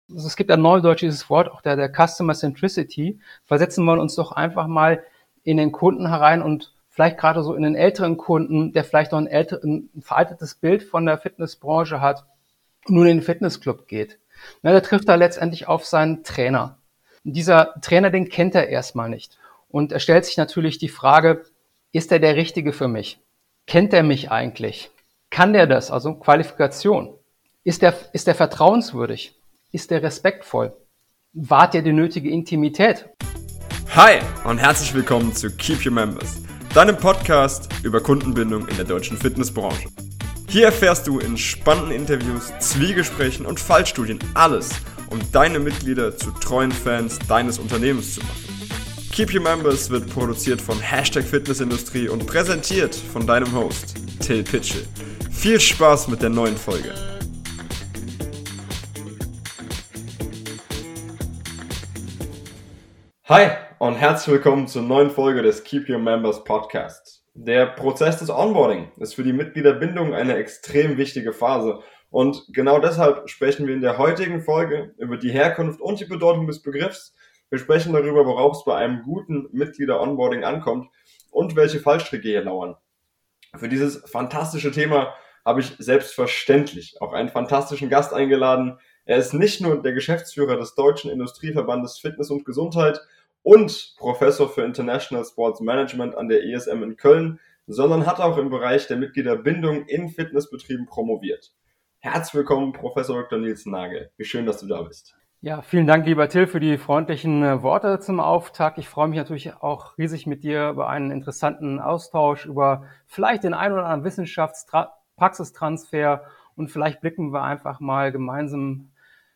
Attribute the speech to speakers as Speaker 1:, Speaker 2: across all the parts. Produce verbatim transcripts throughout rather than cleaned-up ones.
Speaker 1: Also es gibt ein neudeutsches Wort, auch der, der Customer Centricity. Versetzen wir uns doch einfach mal in den Kunden herein und vielleicht gerade so in den älteren Kunden, der vielleicht noch ein, älter, ein veraltetes Bild von der Fitnessbranche hat und nun in den Fitnessclub geht. Na, der trifft da letztendlich auf seinen Trainer. Und dieser Trainer, den kennt er erstmal nicht. Und er stellt sich natürlich die Frage, ist er der Richtige für mich? Kennt er mich eigentlich? Kann der das? Also Qualifikation. Ist der, ist der vertrauenswürdig? Ist der respektvoll? Wahrt er die nötige Intimität?
Speaker 2: Hi und herzlich willkommen zu Keep Your Members, deinem Podcast über Kundenbindung in der deutschen Fitnessbranche. Hier erfährst du in spannenden Interviews, Zwiegesprächen und Fallstudien alles, um deine Mitglieder zu treuen Fans deines Unternehmens zu machen. Keep Your Members wird produziert von Hashtag Fitnessindustrie und präsentiert von deinem Host, Till Pitschel. Viel Spaß mit der neuen Folge. Hi und herzlich willkommen zur neuen Folge des Keep Your Members Podcast. Der Prozess des Onboarding ist für die Mitgliederbindung eine extrem wichtige Phase und genau deshalb sprechen wir in der heutigen Folge über die Herkunft und die Bedeutung des Begriffs. Wir sprechen darüber, worauf es bei einem guten Mitglieder-Onboarding ankommt und welche Fallstricke hier lauern. Für dieses fantastische Thema habe ich selbstverständlich auch einen fantastischen Gast eingeladen. Er ist nicht nur der Geschäftsführer des Deutschen Industrieverbandes Fitness und Gesundheit und Professor für International Sports Management an der I S M in Köln, sondern hat auch im Bereich der Mitgliederbindung in Fitnessbetrieben promoviert. Herzlich willkommen, Professor Doktor Nils Nagel. Wie schön, dass du da bist.
Speaker 1: Ja, vielen Dank, lieber Till, für die freundlichen äh, Worte zum Auftakt. Ich freue mich natürlich auch riesig mit dir über einen interessanten Austausch, über vielleicht den ein oder anderen Wissenschaftspraxistransfer und vielleicht blicken wir einfach mal gemeinsam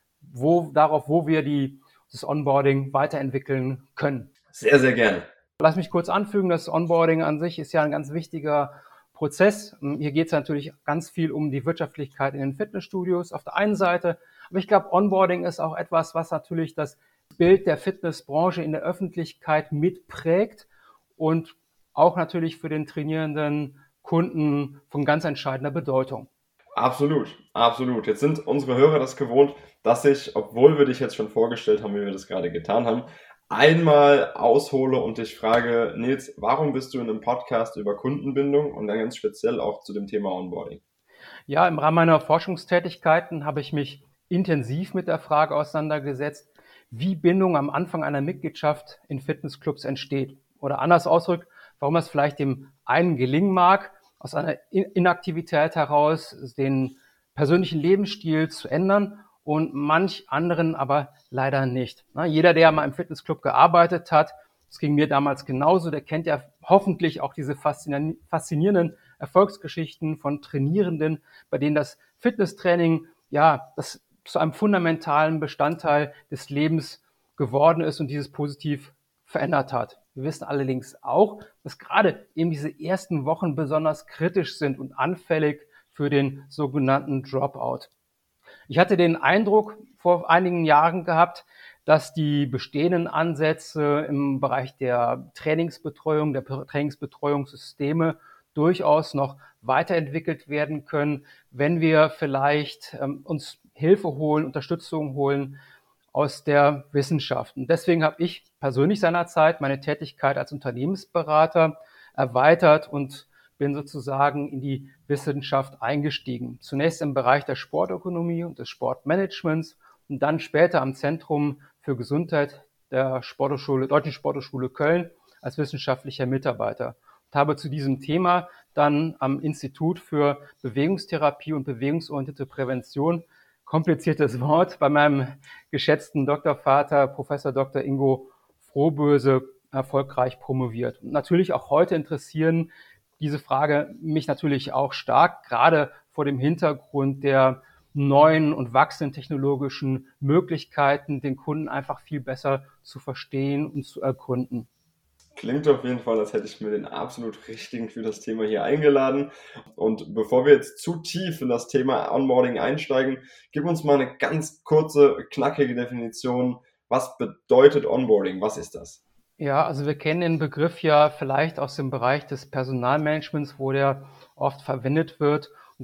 Speaker 1: wo, darauf, wo wir die, das Onboarding weiterentwickeln können.
Speaker 2: Sehr, sehr gerne.
Speaker 1: Lass mich kurz anfügen, das Onboarding an sich ist ja ein ganz wichtiger Prozess. Hier geht es natürlich ganz viel um die Wirtschaftlichkeit in den Fitnessstudios auf der einen Seite. Aber ich glaube, Onboarding ist auch etwas, was natürlich das Bild der Fitnessbranche in der Öffentlichkeit mitprägt und auch natürlich für den trainierenden Kunden von ganz entscheidender Bedeutung.
Speaker 2: Absolut, absolut. Jetzt sind unsere Hörer das gewohnt, dass ich, obwohl wir dich jetzt schon vorgestellt haben, wie wir das gerade getan haben, einmal aushole und dich frage, Nils, warum bist du in einem Podcast über Kundenbindung und dann ganz speziell auch zu dem Thema Onboarding?
Speaker 1: Ja, im Rahmen meiner Forschungstätigkeiten habe ich mich intensiv mit der Frage auseinandergesetzt, wie Bindung am Anfang einer Mitgliedschaft in Fitnessclubs entsteht. Oder anders ausgedrückt, warum es vielleicht dem einen gelingen mag, aus einer Inaktivität heraus den persönlichen Lebensstil zu ändern und manch anderen aber leider nicht. Na, jeder, der mal im Fitnessclub gearbeitet hat, das ging mir damals genauso, der kennt ja hoffentlich auch diese faszinierenden Erfolgsgeschichten von Trainierenden, bei denen das Fitnesstraining ja das zu einem fundamentalen Bestandteil des Lebens geworden ist und dieses positiv verändert hat. Wir wissen allerdings auch, dass gerade eben diese ersten Wochen besonders kritisch sind und anfällig für den sogenannten Dropout. Ich hatte den Eindruck vor einigen Jahren gehabt, dass die bestehenden Ansätze im Bereich der Trainingsbetreuung, der Trainingsbetreuungssysteme durchaus noch weiterentwickelt werden können, wenn wir vielleicht ähm, uns Hilfe holen, Unterstützung holen aus der Wissenschaft. Und deswegen habe ich persönlich seinerzeit meine Tätigkeit als Unternehmensberater erweitert und bin sozusagen in die Wissenschaft eingestiegen. Zunächst im Bereich der Sportökonomie und des Sportmanagements und dann später am Zentrum für Gesundheit der Sporthochschule, Deutschen Sporthochschule Köln als wissenschaftlicher Mitarbeiter. Und habe zu diesem Thema dann am Institut für Bewegungstherapie und bewegungsorientierte Prävention, kompliziertes Wort, bei meinem geschätzten Doktorvater, Professor Doktor Ingo Frohböse, erfolgreich promoviert. Und natürlich auch heute interessieren diese Frage mich natürlich auch stark, gerade vor dem Hintergrund der neuen und wachsenden technologischen Möglichkeiten, den Kunden einfach viel besser zu verstehen und zu ergründen.
Speaker 2: Klingt auf jeden Fall, als hätte ich mir den absolut richtigen für das Thema hier eingeladen. Und bevor wir jetzt zu tief in das Thema Onboarding einsteigen, gib uns mal eine ganz kurze, knackige Definition. Was bedeutet Onboarding? Was ist das?
Speaker 1: Ja, also wir kennen den Begriff ja vielleicht aus dem Bereich des Personalmanagements, wo der oft verwendet wird. Und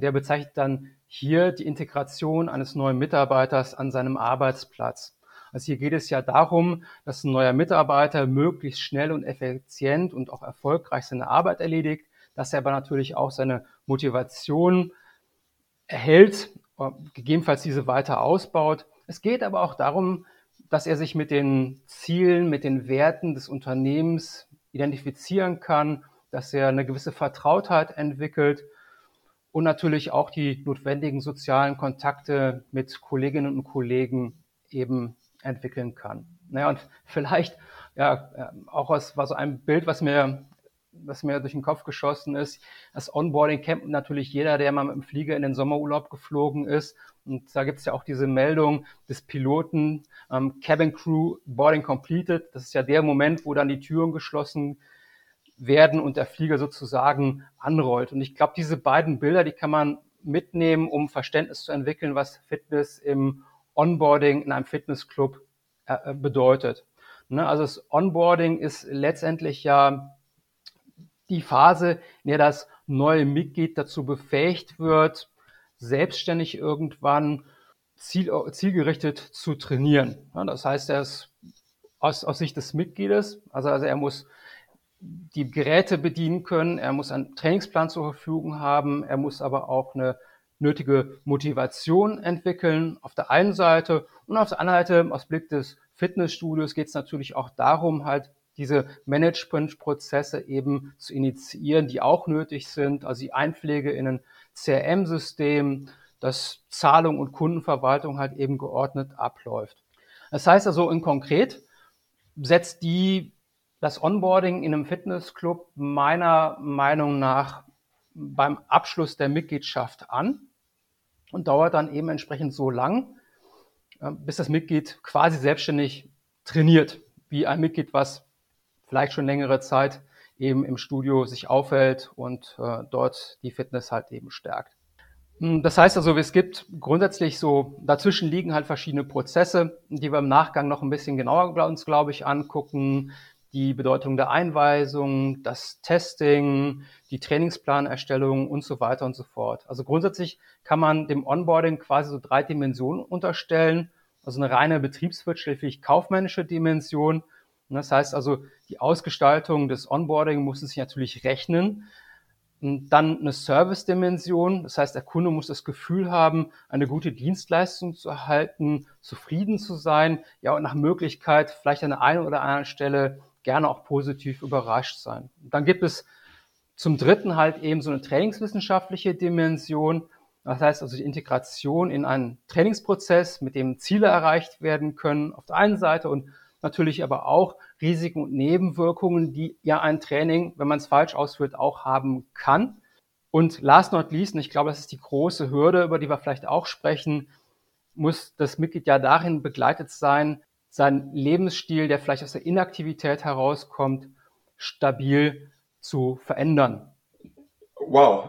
Speaker 1: der bezeichnet dann hier die Integration eines neuen Mitarbeiters an seinem Arbeitsplatz. Also hier geht es ja darum, dass ein neuer Mitarbeiter möglichst schnell und effizient und auch erfolgreich seine Arbeit erledigt, dass er aber natürlich auch seine Motivation erhält, gegebenenfalls diese weiter ausbaut. Es geht aber auch darum, dass er sich mit den Zielen, mit den Werten des Unternehmens identifizieren kann, dass er eine gewisse Vertrautheit entwickelt und natürlich auch die notwendigen sozialen Kontakte mit Kolleginnen und Kollegen eben entwickeln kann. Naja, und vielleicht, ja, auch aus, war so ein Bild, was mir, was mir durch den Kopf geschossen ist. Das Onboarding kennt natürlich jeder, der mal mit dem Flieger in den Sommerurlaub geflogen ist. Und da gibt es ja auch diese Meldung des Piloten, ähm, Cabin Crew Boarding completed. Das ist ja der Moment, wo dann die Türen geschlossen werden und der Flieger sozusagen anrollt. Und ich glaube, diese beiden Bilder, die kann man mitnehmen, um Verständnis zu entwickeln, was Fitness im Onboarding in einem Fitnessclub äh, bedeutet. Ne? Also das Onboarding ist letztendlich ja die Phase, in der das neue Mitglied dazu befähigt wird, selbstständig irgendwann ziel, zielgerichtet zu trainieren. Ja, das heißt, er ist aus, aus Sicht des Mitgliedes, also, also er muss die Geräte bedienen können, er muss einen Trainingsplan zur Verfügung haben, er muss aber auch eine nötige Motivation entwickeln auf der einen Seite und auf der anderen Seite aus Blick des Fitnessstudios geht es natürlich auch darum, halt diese Managementprozesse eben zu initiieren, die auch nötig sind, also die Einpflege in ein C R M-System, dass Zahlung und Kundenverwaltung halt eben geordnet abläuft. Das heißt also in konkret setzt die das Onboarding in einem Fitnessclub meiner Meinung nach beim Abschluss der Mitgliedschaft an und dauert dann eben entsprechend so lang, bis das Mitglied quasi selbstständig trainiert, wie ein Mitglied, was vielleicht schon längere Zeit eben im Studio sich aufhält und äh, dort die Fitness halt eben stärkt. Das heißt also, es gibt grundsätzlich so, dazwischen liegen halt verschiedene Prozesse, die wir im Nachgang noch ein bisschen genauer bei uns, glaube ich, angucken. Die Bedeutung der Einweisung, das Testing, die Trainingsplanerstellung und so weiter und so fort. Also grundsätzlich kann man dem Onboarding quasi so drei Dimensionen unterstellen. Also eine reine betriebswirtschaftlich kaufmännische Dimension. Das heißt also, die Ausgestaltung des Onboarding muss sich natürlich rechnen. Und dann eine Service-Dimension, das heißt, der Kunde muss das Gefühl haben, eine gute Dienstleistung zu erhalten, zufrieden zu sein, ja und nach Möglichkeit vielleicht an der einen oder anderen Stelle gerne auch positiv überrascht sein. Und dann gibt es zum Dritten halt eben so eine trainingswissenschaftliche Dimension, das heißt also die Integration in einen Trainingsprozess, mit dem Ziele erreicht werden können auf der einen Seite und natürlich aber auch Risiken und Nebenwirkungen, die ja ein Training, wenn man es falsch ausführt, auch haben kann. Und last not least, und ich glaube, das ist die große Hürde, über die wir vielleicht auch sprechen, muss das Mitglied ja darin begleitet sein, seinen Lebensstil, der vielleicht aus der Inaktivität herauskommt, stabil zu verändern.
Speaker 2: Wow,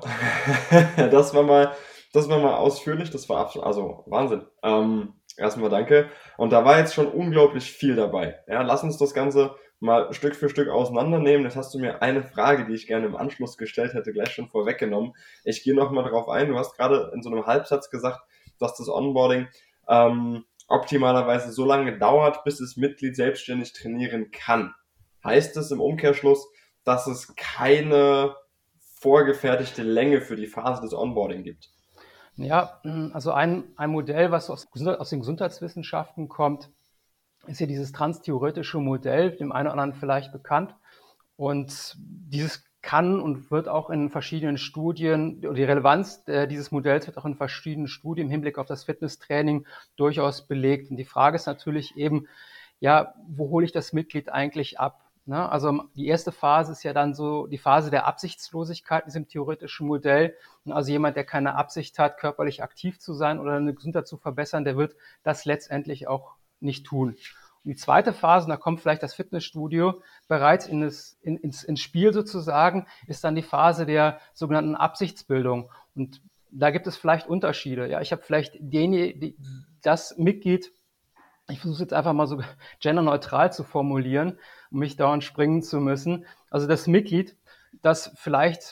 Speaker 2: das war mal, das war mal ausführlich, das war absolut, also Wahnsinn. Ähm, erstmal danke. Und da war jetzt schon unglaublich viel dabei. Ja, lass uns das Ganze mal Stück für Stück auseinandernehmen. Jetzt hast du mir eine Frage, die ich gerne im Anschluss gestellt hätte, gleich schon vorweggenommen. Ich gehe nochmal drauf ein. Du hast gerade in so einem Halbsatz gesagt, dass das Onboarding ähm, optimalerweise so lange dauert, bis das Mitglied selbstständig trainieren kann. Heißt das im Umkehrschluss, dass es keine vorgefertigte Länge für die Phase des Onboarding gibt?
Speaker 1: Ja, also ein, ein Modell, was aus, aus den Gesundheitswissenschaften kommt, ist ja dieses transtheoretische Modell, dem einen oder anderen vielleicht bekannt. Und dieses kann und wird auch in verschiedenen Studien, die Relevanz äh, dieses Modells wird auch in verschiedenen Studien im Hinblick auf das Fitnesstraining durchaus belegt. Und die Frage ist natürlich eben, ja, wo hole ich das Mitglied eigentlich ab? Ne? Also die erste Phase ist ja dann so die Phase der Absichtslosigkeit in diesem theoretischen Modell. Also jemand, der keine Absicht hat, körperlich aktiv zu sein oder eine Gesundheit zu verbessern, der wird das letztendlich auch nicht tun. Und die zweite Phase, und da kommt vielleicht das Fitnessstudio bereits in das, in, ins, ins Spiel sozusagen, ist dann die Phase der sogenannten Absichtsbildung. Und da gibt es vielleicht Unterschiede. Ja, ich habe vielleicht den, die, das Mitglied, ich versuche es jetzt einfach mal so genderneutral zu formulieren, um mich dauernd springen zu müssen. Also das Mitglied, das vielleicht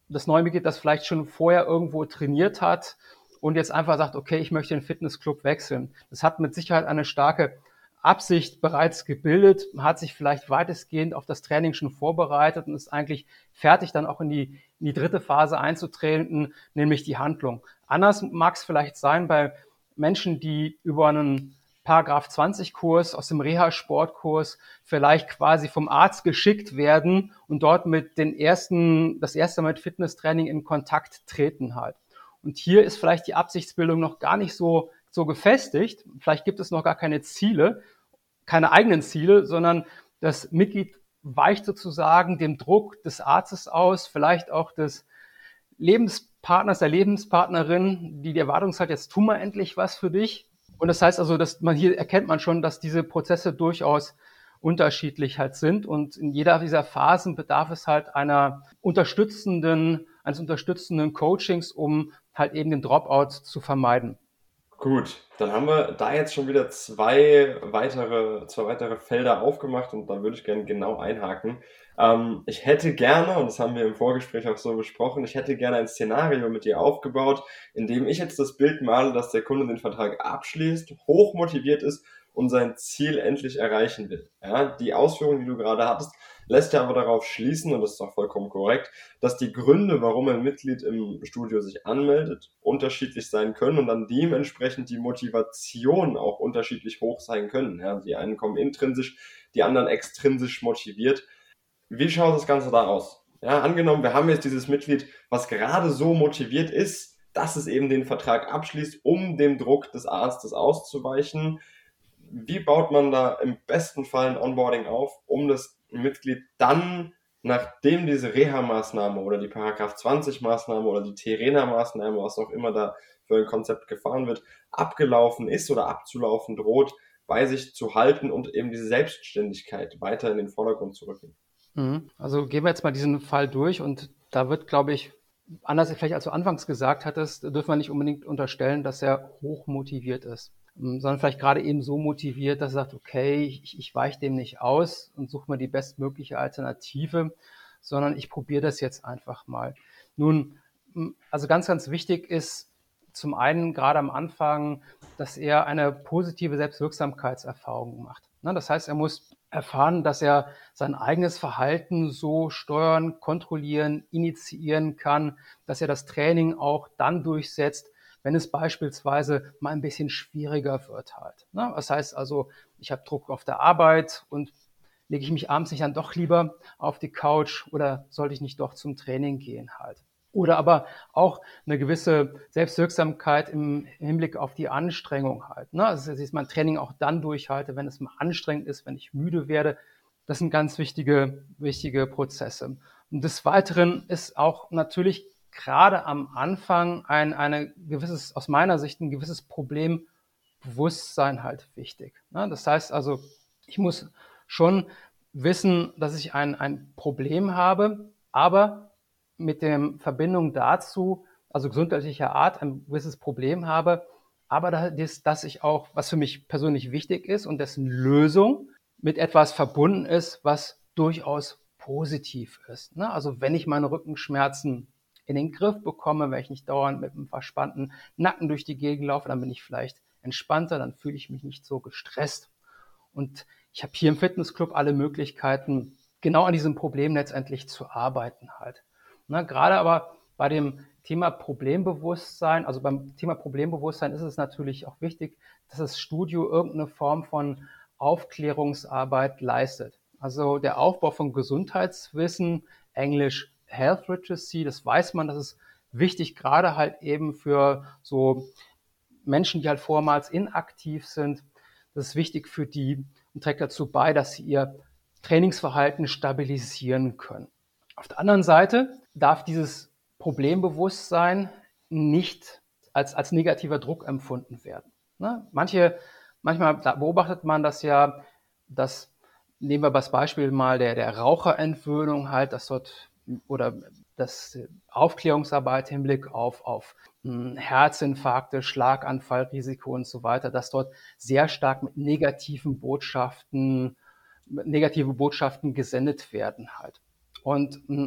Speaker 1: das neue Mitglied, das vielleicht schon vorher irgendwo trainiert hat und jetzt einfach sagt, okay, ich möchte den Fitnessclub wechseln. Das hat mit Sicherheit eine starke Absicht bereits gebildet, hat sich vielleicht weitestgehend auf das Training schon vorbereitet und ist eigentlich fertig, dann auch in die, in die dritte Phase einzutreten, nämlich die Handlung. Anders mag es vielleicht sein bei Menschen, die über einen Paragraph zwanzig Kurs aus dem Reha-Sportkurs vielleicht quasi vom Arzt geschickt werden und dort mit den ersten, das erste Mal mit Fitnesstraining in Kontakt treten halt. Und hier ist vielleicht die Absichtsbildung noch gar nicht so, so gefestigt. Vielleicht gibt es noch gar keine Ziele, keine eigenen Ziele, sondern das Mitglied weicht sozusagen dem Druck des Arztes aus, vielleicht auch des Lebenspartners, der Lebenspartnerin, die die Erwartung hat, jetzt tu mal endlich was für dich. Und das heißt also, dass man hier erkennt man schon, dass diese Prozesse durchaus unterschiedlich halt sind und in jeder dieser Phasen bedarf es halt einer unterstützenden, eines unterstützenden Coachings, um halt eben den Dropout zu vermeiden.
Speaker 2: Gut, dann haben wir da jetzt schon wieder zwei weitere, zwei weitere Felder aufgemacht und da würde ich gerne genau einhaken. Ähm, ich hätte gerne, und das haben wir im Vorgespräch auch so besprochen, ich hätte gerne ein Szenario mit dir aufgebaut, in dem ich jetzt das Bild male, dass der Kunde den Vertrag abschließt, hochmotiviert ist und sein Ziel endlich erreichen will. Ja, die Ausführungen, die du gerade hattest, lässt ja aber darauf schließen, und das ist auch vollkommen korrekt, dass die Gründe, warum ein Mitglied im Studio sich anmeldet, unterschiedlich sein können und dann dementsprechend die Motivation auch unterschiedlich hoch sein können. Ja, die einen kommen intrinsisch, die anderen extrinsisch motiviert. Wie schaut das Ganze da aus? Ja, angenommen, wir haben jetzt dieses Mitglied, was gerade so motiviert ist, dass es eben den Vertrag abschließt, um dem Druck des Arztes auszuweichen. Wie baut man da im besten Fall ein Onboarding auf, um das Mitglied dann, nachdem diese Reha-Maßnahme oder die Paragraph zwanzig Maßnahme oder die Terena-Maßnahme, was auch immer da für ein Konzept gefahren wird, abgelaufen ist oder abzulaufen droht, bei sich zu halten und eben diese Selbstständigkeit weiter in den Vordergrund zu rücken?
Speaker 1: Also gehen wir jetzt mal diesen Fall durch und da wird, glaube ich, anders vielleicht als du anfangs gesagt hattest, dürfen wir nicht unbedingt unterstellen, dass er hoch motiviert ist, sondern vielleicht gerade eben so motiviert, dass er sagt, okay, ich, ich weiche dem nicht aus und suche mir die bestmögliche Alternative, sondern ich probiere das jetzt einfach mal. Nun, also ganz, ganz wichtig ist zum einen gerade am Anfang, dass er eine positive Selbstwirksamkeitserfahrung macht. Das heißt, er muss erfahren, dass er sein eigenes Verhalten so steuern, kontrollieren, initiieren kann, dass er das Training auch dann durchsetzt, wenn es beispielsweise mal ein bisschen schwieriger wird halt. Das heißt also, ich habe Druck auf der Arbeit und lege ich mich abends nicht dann doch lieber auf die Couch oder sollte ich nicht doch zum Training gehen halt. Oder aber auch eine gewisse Selbstwirksamkeit im Hinblick auf die Anstrengung halt. Ne? Also, dass ich mein Training auch dann durchhalte, wenn es mal anstrengend ist, wenn ich müde werde. Das sind ganz wichtige, wichtige Prozesse. Und des Weiteren ist auch natürlich gerade am Anfang ein eine gewisses, aus meiner Sicht ein gewisses Problembewusstsein halt wichtig. Ne? Das heißt also, ich muss schon wissen, dass ich ein, ein Problem habe, aber mit der Verbindung dazu, also gesundheitlicher Art, ein gewisses Problem habe, aber das, dass ich auch, was für mich persönlich wichtig ist und dessen Lösung mit etwas verbunden ist, was durchaus positiv ist. Ne? Also wenn ich meine Rückenschmerzen in den Griff bekomme, wenn ich nicht dauernd mit einem verspannten Nacken durch die Gegend laufe, dann bin ich vielleicht entspannter, dann fühle ich mich nicht so gestresst. Und ich habe hier im Fitnessclub alle Möglichkeiten, genau an diesem Problem letztendlich zu arbeiten halt. Na, gerade aber bei dem Thema Problembewusstsein, also beim Thema Problembewusstsein ist es natürlich auch wichtig, dass das Studio irgendeine Form von Aufklärungsarbeit leistet. Also der Aufbau von Gesundheitswissen, Englisch Health Literacy, das weiß man, das ist wichtig, gerade halt eben für so Menschen, die halt vormals inaktiv sind. Das ist wichtig für die und trägt dazu bei, dass sie ihr Trainingsverhalten stabilisieren können. Auf der anderen Seite darf dieses Problembewusstsein nicht als, als negativer Druck empfunden werden. Ne? Manche, manchmal beobachtet man das ja, dass, nehmen wir das Beispiel mal der, der Raucherentwöhnung halt, dass dort, oder das Aufklärungsarbeit im Hinblick auf, auf Herzinfarkte, Schlaganfallrisiko und so weiter, dass dort sehr stark mit negativen Botschaften, negative Botschaften gesendet werden halt. Und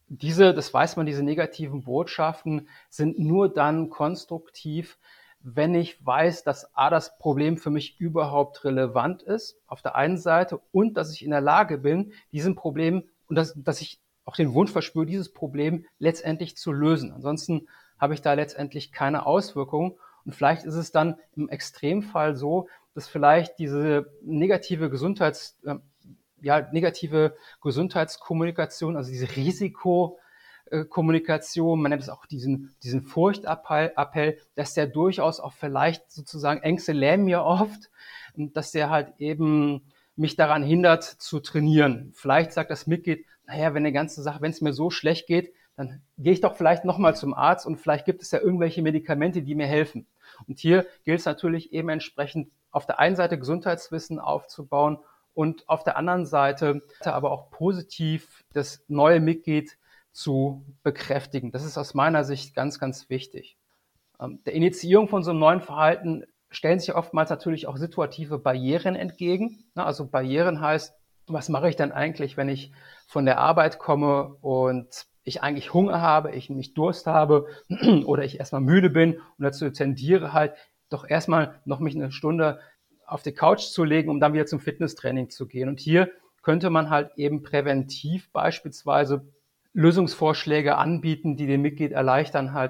Speaker 1: diese, das weiß man, diese negativen Botschaften sind nur dann konstruktiv, wenn ich weiß, dass A, das Problem für mich überhaupt relevant ist, auf der einen Seite, und dass ich in der Lage bin, diesem Problem, und dass, dass ich auch den Wunsch verspüre, dieses Problem letztendlich zu lösen. Ansonsten habe ich da letztendlich keine Auswirkungen. Und vielleicht ist es dann im Extremfall so, dass vielleicht diese negative Gesundheits, äh, ja, negative Gesundheitskommunikation, also diese Risikokommunikation, man nennt es auch diesen, diesen Furchtappell, Appell, dass der durchaus auch vielleicht sozusagen, Ängste lähmen mir oft, dass der halt eben mich daran hindert zu trainieren. Vielleicht sagt das Mitglied, naja, wenn eine ganze Sache, wenn es mir so schlecht geht, dann gehe ich doch vielleicht nochmal zum Arzt und vielleicht gibt es ja irgendwelche Medikamente, die mir helfen. Und hier gilt es natürlich eben entsprechend auf der einen Seite Gesundheitswissen aufzubauen und auf der anderen Seite aber auch positiv das neue Mitglied zu bekräftigen. Das ist aus meiner Sicht ganz, ganz wichtig. Der Initiierung von so einem neuen Verhalten stellen sich oftmals natürlich auch situative Barrieren entgegen. Also Barrieren heißt, was mache ich dann eigentlich, wenn ich von der Arbeit komme und ich eigentlich Hunger habe, ich nicht Durst habe oder ich erstmal müde bin und dazu tendiere halt, doch erstmal noch mich eine Stunde auf die Couch zu legen, um dann wieder zum Fitnesstraining zu gehen. Und hier könnte man halt eben präventiv beispielsweise Lösungsvorschläge anbieten, die dem Mitglied erleichtern, halt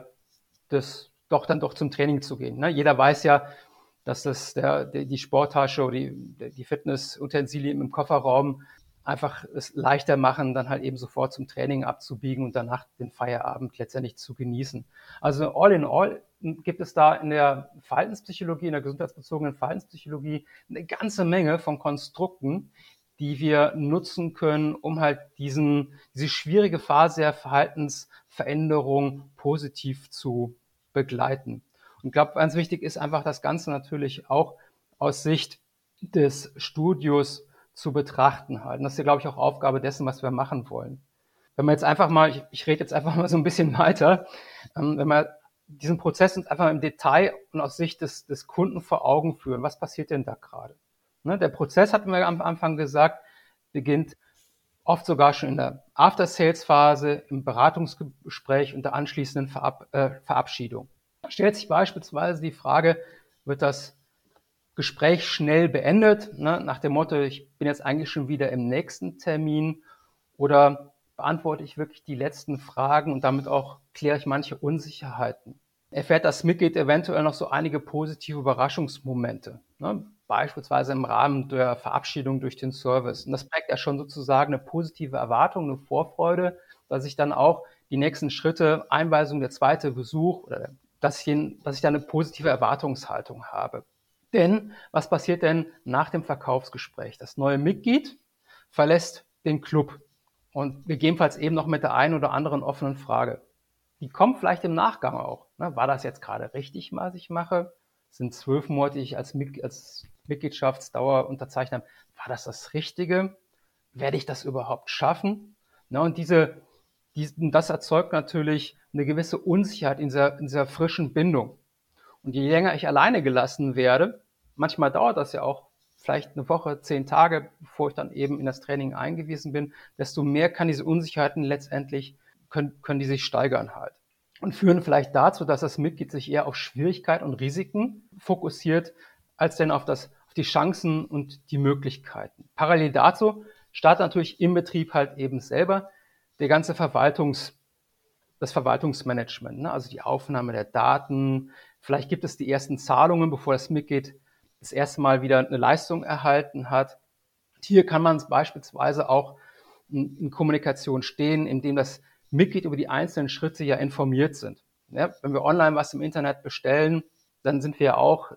Speaker 1: das doch dann doch zum Training zu gehen. Ne? Jeder weiß ja, dass das der, der, die Sporttasche oder die, die Fitnessutensilien im Kofferraum einfach es leichter machen, dann halt eben sofort zum Training abzubiegen und danach den Feierabend letztendlich zu genießen. Also all in all gibt es da in der Verhaltenspsychologie, in der gesundheitsbezogenen Verhaltenspsychologie eine ganze Menge von Konstrukten, die wir nutzen können, um halt diesen, diese schwierige Phase der Verhaltensveränderung positiv zu begleiten. Und ich glaube, ganz wichtig ist einfach das Ganze natürlich auch aus Sicht des Studios zu betrachten halt. Und das ist ja, glaube ich, auch Aufgabe dessen, was wir machen wollen. Wenn man jetzt einfach mal, ich, ich rede jetzt einfach mal so ein bisschen weiter, ähm, wenn wir diesen Prozess uns einfach im Detail und aus Sicht des, des Kunden vor Augen führen, was passiert denn da gerade? Ne, der Prozess, hatten wir am Anfang gesagt, beginnt oft sogar schon in der After-Sales-Phase, im Beratungsgespräch und der anschließenden Verab, äh, Verabschiedung. Da stellt sich beispielsweise die Frage, wird das Gespräch schnell beendet, ne, nach dem Motto, ich bin jetzt eigentlich schon wieder im nächsten Termin, oder beantworte ich wirklich die letzten Fragen und damit auch kläre ich manche Unsicherheiten. Erfährt das Mitglied eventuell noch so einige positive Überraschungsmomente, ne, beispielsweise im Rahmen der Verabschiedung durch den Service. Und das prägt ja schon sozusagen eine positive Erwartung, eine Vorfreude, dass ich dann auch die nächsten Schritte, Einweisung, der zweite Besuch, oder dass ich, dass ich da eine positive Erwartungshaltung habe. Denn was passiert denn nach dem Verkaufsgespräch? Das neue Mitglied verlässt den Club und gegebenenfalls eben noch mit der einen oder anderen offenen Frage. Die kommt vielleicht im Nachgang auch. War das jetzt gerade richtig, was ich mache? Sind zwölf Monate, die ich als, Mit- als Mitgliedschaftsdauer unterzeichnet habe, war das das Richtige? Werde ich das überhaupt schaffen? Und diese, diesen, das erzeugt natürlich eine gewisse Unsicherheit in dieser, in dieser frischen Bindung. Und je länger ich alleine gelassen werde, manchmal dauert das ja auch vielleicht eine Woche, zehn Tage, bevor ich dann eben in das Training eingewiesen bin, desto mehr kann diese Unsicherheiten letztendlich, können, können die sich steigern halt. Und führen vielleicht dazu, dass das Mitglied sich eher auf Schwierigkeiten und Risiken fokussiert, als denn auf, das, auf die Chancen und die Möglichkeiten. Parallel dazu startet natürlich im Betrieb halt eben selber der ganze Verwaltungs das Verwaltungsmanagement, ne? Also die Aufnahme der Daten. Vielleicht gibt es die ersten Zahlungen, bevor das Mitglied das erste Mal wieder eine Leistung erhalten hat. Hier kann man beispielsweise auch in Kommunikation stehen, indem das Mitglied über die einzelnen Schritte ja informiert sind. Ja, wenn wir online was im Internet bestellen, dann sind wir auch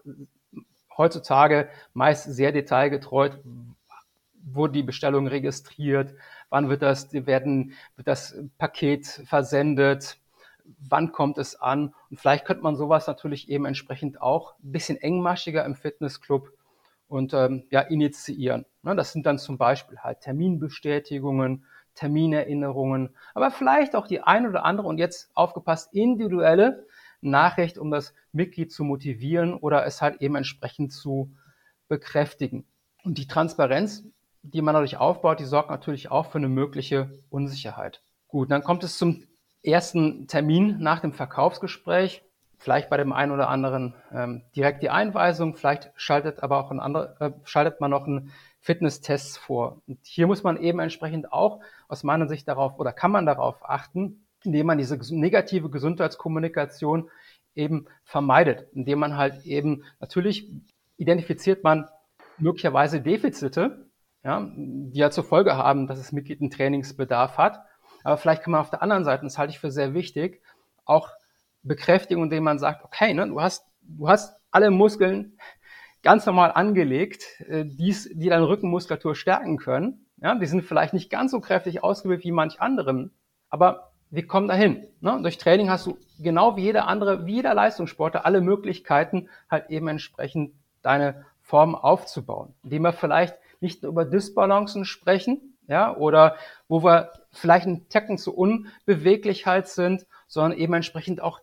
Speaker 1: heutzutage meist sehr detailgetreu, wurde die Bestellung registriert, wann wird das, werden, wird das Paket versendet, wann kommt es an? Und vielleicht könnte man sowas natürlich eben entsprechend auch ein bisschen engmaschiger im Fitnessclub und ähm, ja, initiieren. Ne, das sind dann zum Beispiel halt Terminbestätigungen, Terminerinnerungen, aber vielleicht auch die ein oder andere, und jetzt aufgepasst, individuelle Nachricht, um das Mitglied zu motivieren oder es halt eben entsprechend zu bekräftigen. Und die Transparenz, die man dadurch aufbaut, die sorgt natürlich auch für eine mögliche Unsicherheit. Gut, dann kommt es zum ersten Termin nach dem Verkaufsgespräch. Vielleicht bei dem einen oder anderen ähm, direkt die Einweisung, vielleicht schaltet aber auch ein andere, äh, schaltet man noch einen Fitnesstest vor. Und hier muss man eben entsprechend auch aus meiner Sicht darauf oder kann man darauf achten, indem man diese negative Gesundheitskommunikation eben vermeidet, indem man halt eben natürlich identifiziert man möglicherweise Defizite, ja, die ja zur Folge haben, dass das Mitglied einen Trainingsbedarf hat. Aber vielleicht kann man auf der anderen Seite, und das halte ich für sehr wichtig, auch bekräftigen, indem man sagt, okay, ne, du hast, du hast alle Muskeln ganz normal angelegt, äh, die's, die deine Rückenmuskulatur stärken können. Ja, die sind vielleicht nicht ganz so kräftig ausgebildet wie manch anderen, aber wir kommen dahin. Ne? Durch Training hast du genau wie jeder andere, wie jeder Leistungssportler alle Möglichkeiten, halt eben entsprechend deine Form aufzubauen, indem wir vielleicht nicht nur über Dysbalancen sprechen, ja, oder wo wir vielleicht einen Tacken zu unbeweglich halt sind, sondern eben entsprechend auch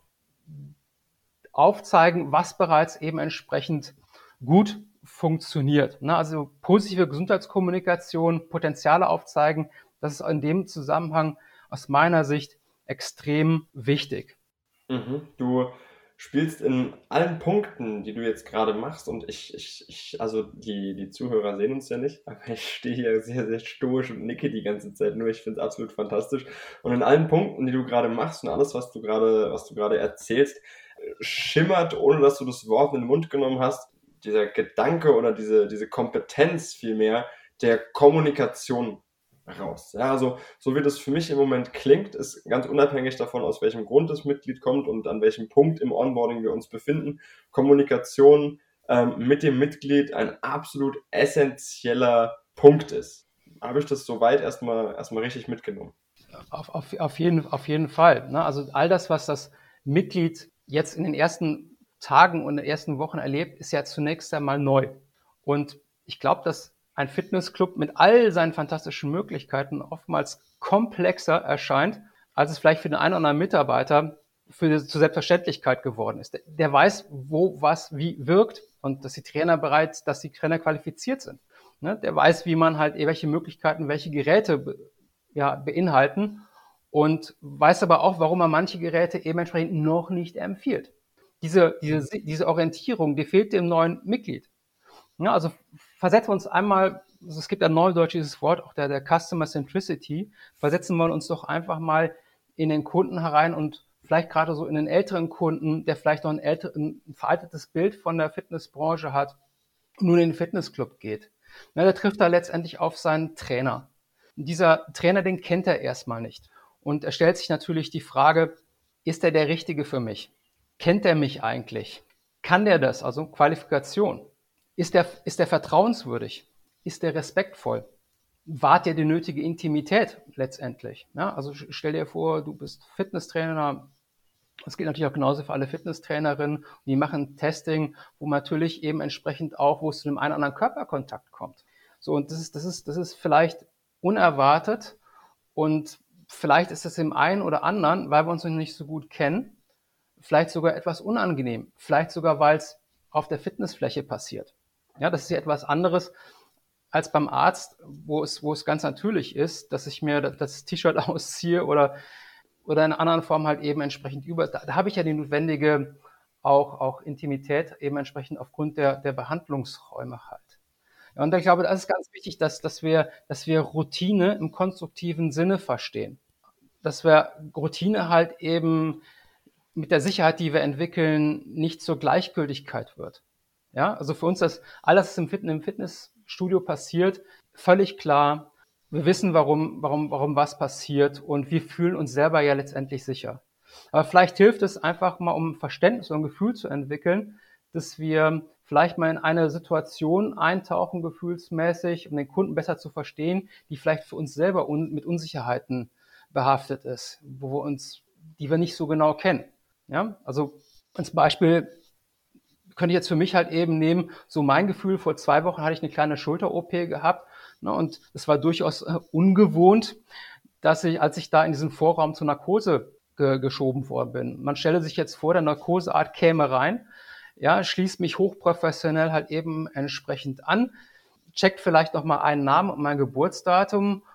Speaker 1: aufzeigen, was bereits eben entsprechend gut funktioniert. Ne? Also positive Gesundheitskommunikation, Potenziale aufzeigen, das ist in dem Zusammenhang aus meiner Sicht extrem wichtig.
Speaker 2: Mhm. Du spielst in allen Punkten, die du jetzt gerade machst, und ich, ich, ich also die, die Zuhörer sehen uns ja nicht, aber ich stehe hier sehr, sehr stoisch und nicke die ganze Zeit nur. Ich finde es absolut fantastisch. Und in allen Punkten, die du gerade machst und alles, was du gerade, was du gerade erzählst, schimmert, ohne dass du das Wort in den Mund genommen hast, dieser Gedanke oder diese, diese Kompetenz vielmehr der Kommunikation raus. Ja, also so wie das für mich im Moment klingt, ist ganz unabhängig davon, aus welchem Grund das Mitglied kommt und an welchem Punkt im Onboarding wir uns befinden, Kommunikation ähm, mit dem Mitglied ein absolut essentieller Punkt ist. Habe ich das soweit erstmal erstmal richtig mitgenommen?
Speaker 1: Auf, auf, auf, jeden, auf jeden Fall. Ne? Also all das, was das Mitglied jetzt in den ersten Tagen und in den ersten Wochen erlebt, ist ja zunächst einmal neu. Und ich glaube, dass ein Fitnessclub mit all seinen fantastischen Möglichkeiten oftmals komplexer erscheint, als es vielleicht für den einen oder anderen Mitarbeiter für zur Selbstverständlichkeit geworden ist. Der, der weiß, wo was wie wirkt und dass die Trainer bereits, dass die Trainer qualifiziert sind. Ne? Der weiß, wie man halt welche Möglichkeiten, welche Geräte be, ja, beinhalten und weiß aber auch, warum man manche Geräte eben entsprechend noch nicht empfiehlt. Diese, diese, diese Orientierung, die fehlt dem neuen Mitglied. Ja, also versetzen wir uns einmal, also es gibt ein neudeutsches Wort, auch der, der Customer Centricity, versetzen wir uns doch einfach mal in den Kunden herein und vielleicht gerade so in den älteren Kunden, der vielleicht noch ein, älter, ein veraltetes Bild von der Fitnessbranche hat und nun in den Fitnessclub geht. Na, der trifft da letztendlich auf seinen Trainer. Und dieser Trainer, den kennt er erstmal nicht. Und er stellt sich natürlich die Frage, ist er der Richtige für mich? Kennt er mich eigentlich? Kann der das? Also Qualifikation. Ist der, ist der vertrauenswürdig? Ist der respektvoll? Wahrt er die nötige Intimität letztendlich? Ja, also stell dir vor, du bist Fitnesstrainer. Das gilt natürlich auch genauso für alle Fitnesstrainerinnen. Und die machen Testing, wo man natürlich eben entsprechend auch, wo es zu einem einen oder anderen Körperkontakt kommt. So, und das ist, das ist, das ist vielleicht unerwartet und vielleicht ist es dem einen oder anderen, weil wir uns noch nicht so gut kennen, vielleicht sogar etwas unangenehm. Vielleicht sogar, weil es auf der Fitnessfläche passiert. Ja, das ist ja etwas anderes als beim Arzt, wo es, wo es ganz natürlich ist, dass ich mir das T-Shirt ausziehe oder, oder in einer anderen Form halt eben entsprechend über. Da, da habe ich ja die notwendige auch, auch Intimität eben entsprechend aufgrund der, der Behandlungsräume halt. Ja, und ich glaube, das ist ganz wichtig, dass, dass wir, dass wir Routine im konstruktiven Sinne verstehen. Dass wir Routine halt eben mit der Sicherheit, die wir entwickeln, nicht zur Gleichgültigkeit wird. Ja, also für uns das alles, was im, Fitness, im Fitnessstudio passiert, völlig klar. Wir wissen, warum, warum, warum was passiert und wir fühlen uns selber ja letztendlich sicher. Aber vielleicht hilft es einfach mal, um Verständnis und ein Gefühl zu entwickeln, dass wir vielleicht mal in eine Situation eintauchen, gefühlsmäßig, um den Kunden besser zu verstehen, die vielleicht für uns selber un- mit Unsicherheiten behaftet ist, wo wir uns, die wir nicht so genau kennen. Ja, also als Beispiel könnte ich jetzt für mich halt eben nehmen, so mein Gefühl, vor zwei Wochen hatte ich eine kleine Schulter-O P gehabt, ne, und es war durchaus äh, ungewohnt, dass ich, als ich da in diesen Vorraum zur Narkose ge- geschoben worden bin. Man stelle sich jetzt vor, der Narkoseart käme rein, ja, schließt mich hochprofessionell halt eben entsprechend an, checkt vielleicht nochmal einen Namen und mein Geburtsdatum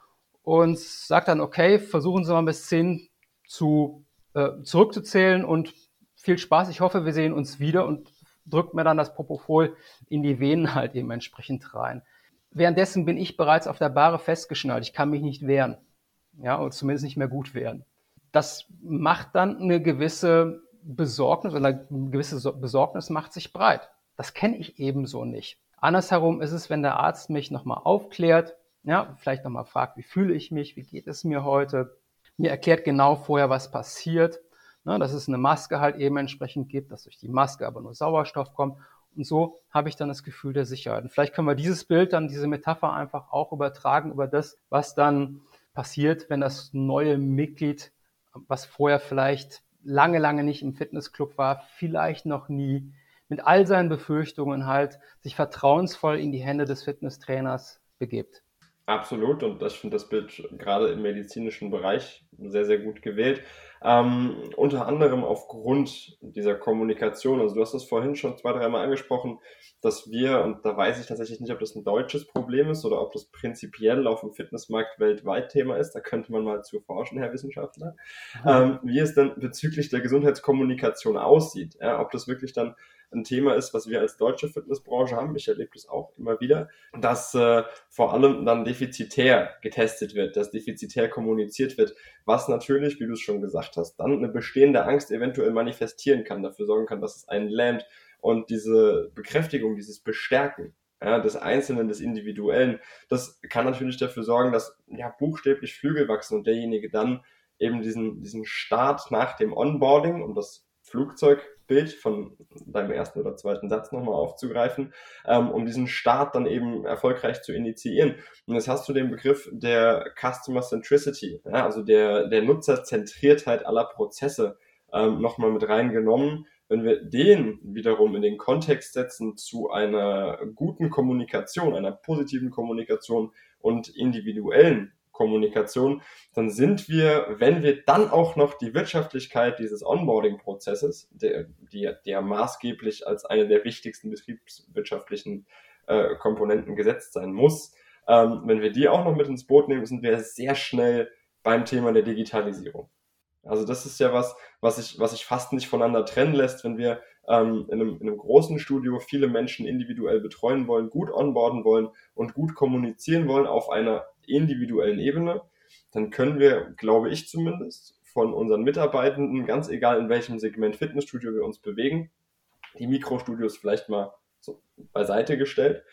Speaker 1: und sagt dann, okay, versuchen Sie mal bis zehn zu, äh, zurückzuzählen und viel Spaß, ich hoffe, wir sehen uns wieder, und drückt mir dann das Propofol in die Venen halt eben entsprechend rein. Währenddessen bin ich bereits auf der Bahre festgeschnallt, ich kann mich nicht wehren, ja, oder zumindest nicht mehr gut wehren. Das macht dann eine gewisse Besorgnis, oder eine gewisse Besorgnis macht sich breit. Das kenne ich ebenso nicht. Andersherum ist es, wenn der Arzt mich nochmal aufklärt, ja, vielleicht nochmal fragt, wie fühle ich mich, wie geht es mir heute, mir erklärt genau vorher, was passiert, ne, dass es eine Maske halt eben entsprechend gibt, dass durch die Maske aber nur Sauerstoff kommt, und so habe ich dann das Gefühl der Sicherheit. Und vielleicht können wir dieses Bild dann, diese Metapher einfach auch übertragen über das, was dann passiert, wenn das neue Mitglied, was vorher vielleicht lange, lange nicht im Fitnessclub war, vielleicht noch nie, mit all seinen Befürchtungen halt sich vertrauensvoll in die Hände des Fitnesstrainers begibt.
Speaker 2: Absolut, und ich finde das Bild gerade im medizinischen Bereich sehr, sehr gut gewählt. Ähm, unter anderem aufgrund dieser Kommunikation, also du hast das vorhin schon zwei, dreimal angesprochen, dass wir, und da weiß ich tatsächlich nicht, ob das ein deutsches Problem ist oder ob das prinzipiell auf dem Fitnessmarkt weltweit Thema ist, da könnte man mal zu forschen, Herr Wissenschaftler, mhm. ähm, wie es dann bezüglich der Gesundheitskommunikation aussieht, ja, ob das wirklich dann ein Thema ist, was wir als deutsche Fitnessbranche haben. Ich erlebe das auch immer wieder, dass äh, vor allem dann defizitär getestet wird, dass defizitär kommuniziert wird, was natürlich, wie du es schon gesagt hast, dann eine bestehende Angst eventuell manifestieren kann, dafür sorgen kann, dass es einen lähmt, und diese Bekräftigung, dieses Bestärken, ja, des Einzelnen, des Individuellen, das kann natürlich dafür sorgen, dass ja buchstäblich Flügel wachsen und derjenige dann eben diesen, diesen Start nach dem Onboarding, um das Flugzeugbild von deinem ersten oder zweiten Satz nochmal aufzugreifen, ähm, um diesen Start dann eben erfolgreich zu initiieren. Und jetzt hast du den Begriff der Customer Centricity, ja, also der, der Nutzerzentriertheit aller Prozesse ähm, nochmal mit reingenommen. Wenn wir den wiederum in den Kontext setzen zu einer guten Kommunikation, einer positiven Kommunikation und individuellen Kommunikation, dann sind wir, wenn wir dann auch noch die Wirtschaftlichkeit dieses Onboarding-Prozesses, der, die, die ja maßgeblich als eine der wichtigsten betriebswirtschaftlichen äh, Komponenten gesetzt sein muss, ähm, wenn wir die auch noch mit ins Boot nehmen, sind wir sehr schnell beim Thema der Digitalisierung. Also das ist ja was, was sich was sich fast nicht voneinander trennen lässt, wenn wir ähm, in, einem, in einem großen Studio viele Menschen individuell betreuen wollen, gut onboarden wollen und gut kommunizieren wollen auf einer individuellen Ebene, dann können wir, glaube ich zumindest, von unseren Mitarbeitenden, ganz egal in welchem Segment Fitnessstudio wir uns bewegen, die Mikrostudios vielleicht mal so beiseite gestellt,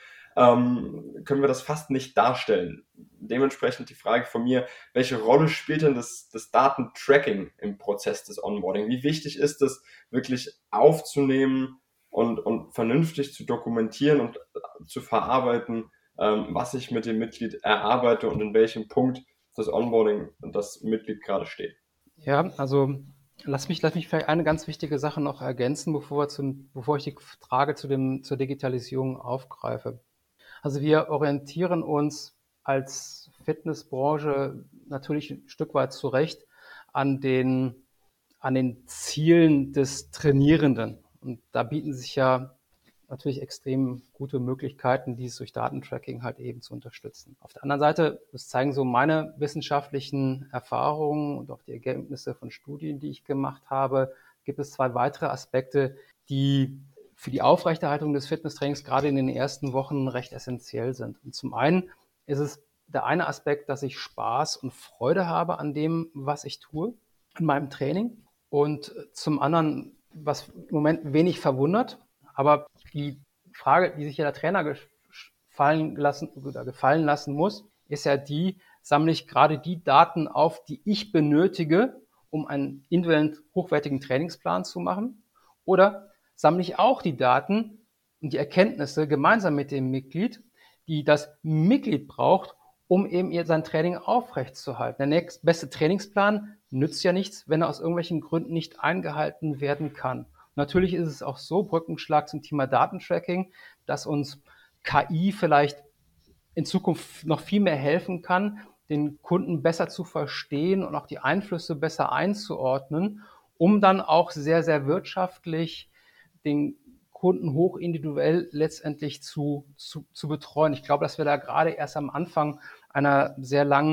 Speaker 2: ähm, können wir das fast nicht darstellen. Dementsprechend die Frage von mir, welche Rolle spielt denn das, das Datentracking im Prozess des Onboarding? Wie wichtig ist es, wirklich aufzunehmen und, und vernünftig zu dokumentieren und zu verarbeiten, ähm, was ich mit dem Mitglied erarbeite und in welchem Punkt das Onboarding und das Mitglied gerade steht?
Speaker 1: Ja, also lass mich, lass mich vielleicht eine ganz wichtige Sache noch ergänzen, bevor, wir zum, bevor ich die Frage zu dem, zur Digitalisierung aufgreife. Also wir orientieren uns als Fitnessbranche natürlich ein Stück weit zurecht an den, an den Zielen des Trainierenden. Und da bieten sich ja natürlich extrem gute Möglichkeiten, dies durch Datentracking halt eben zu unterstützen. Auf der anderen Seite, das zeigen so meine wissenschaftlichen Erfahrungen und auch die Ergebnisse von Studien, die ich gemacht habe, gibt es zwei weitere Aspekte, die für die Aufrechterhaltung des Fitnesstrainings gerade in den ersten Wochen recht essentiell sind. Und zum einen ist es der eine Aspekt, dass ich Spaß und Freude habe an dem, was ich tue, in meinem Training. Und zum anderen, was im Moment wenig verwundert, aber die Frage, die sich ja der Trainer gefallen lassen, oder gefallen lassen muss, ist ja die, sammle ich gerade die Daten auf, die ich benötige, um einen individuellen, hochwertigen Trainingsplan zu machen? Oder sammle ich auch die Daten und die Erkenntnisse gemeinsam mit dem Mitglied, die das Mitglied braucht, um eben sein Training aufrechtzuerhalten? Der nächste beste Trainingsplan nützt ja nichts, wenn er aus irgendwelchen Gründen nicht eingehalten werden kann. Natürlich ist es auch so, Brückenschlag zum Thema Datentracking, dass uns K I vielleicht in Zukunft noch viel mehr helfen kann, den Kunden besser zu verstehen und auch die Einflüsse besser einzuordnen, um dann auch sehr, sehr wirtschaftlich den Kunden hoch individuell letztendlich zu, zu, zu betreuen. Ich glaube, dass wir da gerade erst am Anfang einer sehr langen